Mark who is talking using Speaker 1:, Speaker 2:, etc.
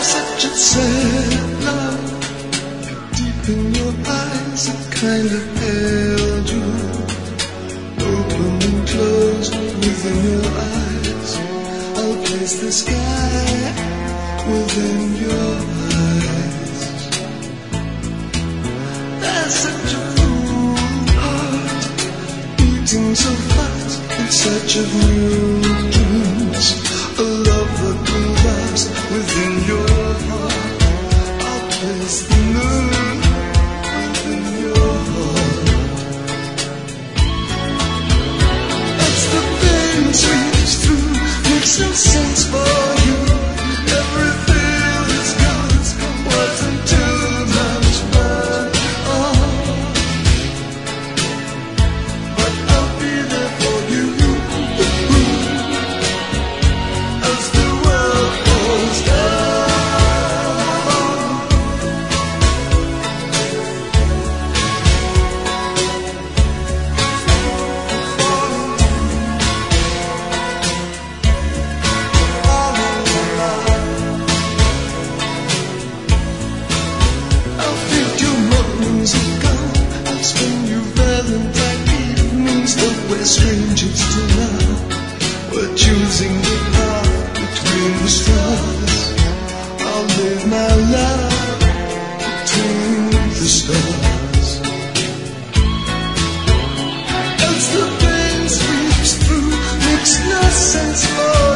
Speaker 1: such a sad love. Deep in your eyes, it kind of held you. Open and closed within your eyes. I'll place the sky within your eyes. There's such a full heart beating so fast in search of new dreams. A love that will last within your heart. I'll place the moon within your heart. That's the pain sweeps through, makes no sense for you. Every feel is gone, wasn't too much fun. Oh, but I'll be there for you as the world falls down. I'll feed you mornings of gold. I'll spend you Valentine evenings, though we're strangers till now. We're choosing the path between the stars. I'll live my life between the stars. As the pain sweeps through, makes no sense for